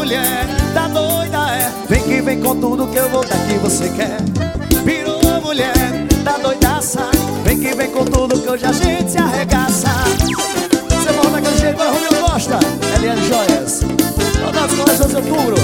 mulher, tá doida, é. Vem que vem com tudo que eu vou dar que você quer. Virou mulher, tá doidaça. Vem que vem com tudo que hoje a gente se arregaça. Você volta daquele jeito para Romeu Costa, Eliane Joias. Saudades com essa de outubro.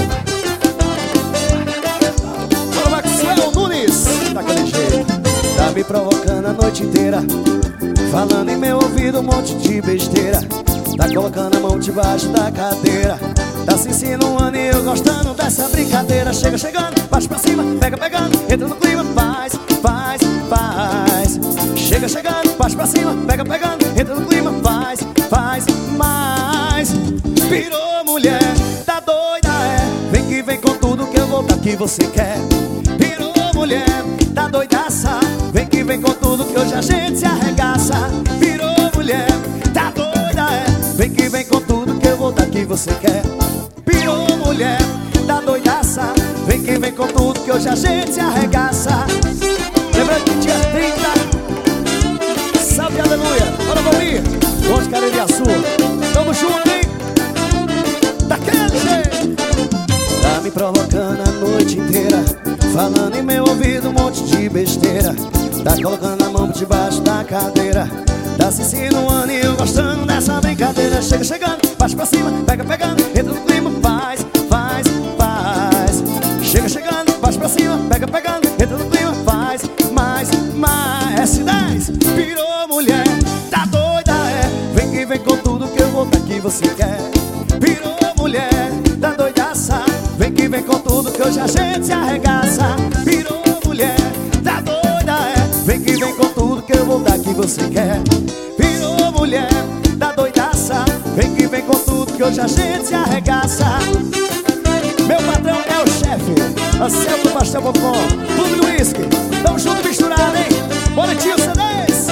Para Maxwell Nunes, daquele jeito. Tá me provocando a noite inteira, falando em meu ouvido um monte de besteira. Tá colocando a mão debaixo da cadeira, tá se insinuando e eu gostando dessa brincadeira. Chega chegando, bate pra cima, pega pegando, entra no clima, faz, faz, faz. Chega chegando, bate pra cima, pega pegando, entra no clima, faz, faz, mais. Virou mulher, tá doida, é. Vem que vem com tudo que eu vou dar que você quer. Virou mulher, tá doidaça. Vem que vem com tudo que hoje a gente se arregaça. Virou mulher, tá doida, é. Vem que vem com tudo que eu vou dar que você quer. Virou mulher, tá doidaça. Vem que vem com tudo que hoje a gente se arregaça. Lembrando que dia 30, salve aleluia, bora Valmir, Monte Caririaçu. Tamo junto, hein? Daquele jeito. Tá me provocando a noite inteira, falando em meu ouvido um monte de besteira. Tá colocando a mão debaixo da cadeira, tá se insinuando e eu gostando dessa brincadeira. Chega chegando, bate pra cima, pega pegando, entra no clima, faz, faz, faz. Chega chegando, bate pra cima, pega pegando, entra no clima, faz, mais, mais. S10, virou mulher, tá doida, é. Vem que vem com tudo que eu vou dar que você quer. Virou mulher, tá doidaça. Vem que vem com tudo que hoje a gente se arregaça. Virou mulher, tá doida, é. Vem que vem com tudo que eu vou dar que você quer. Virou mulher, tá doidaça. Vem que vem com tudo que hoje a gente se arregaça. Meu patrão é o chefe, Anselmo do Pastel Bocó, Clube do Whisky. Tamo junto misturado, hein? Bora tio C10.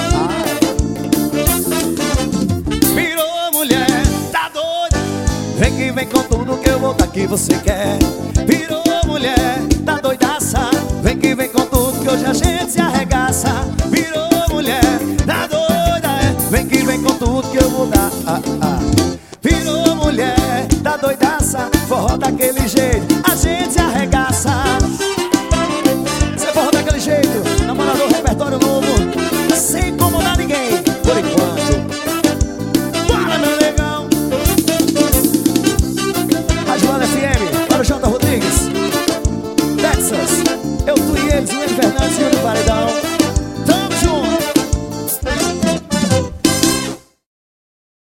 Virou mulher, tá doida. Vem que vem com tudo que eu vou dar que você quer. Virou mulher, tá doidaça. Vem que vem com tudo que hoje a gente se arregaça. Virou mulher, tá doida, é. Vem que vem com tudo que eu vou dar. Virou mulher, tá doidaça. Forró daquele jeito, a gente se arregaça. Você forró daquele jeito, namorador, repertório novo, sem incomodar ninguém, por enquanto. Bora, meu negão. Rádio FM, para o J. Rodrigues, Texas. Eu, tu e eles, Luiz Fernandes e o Paredão.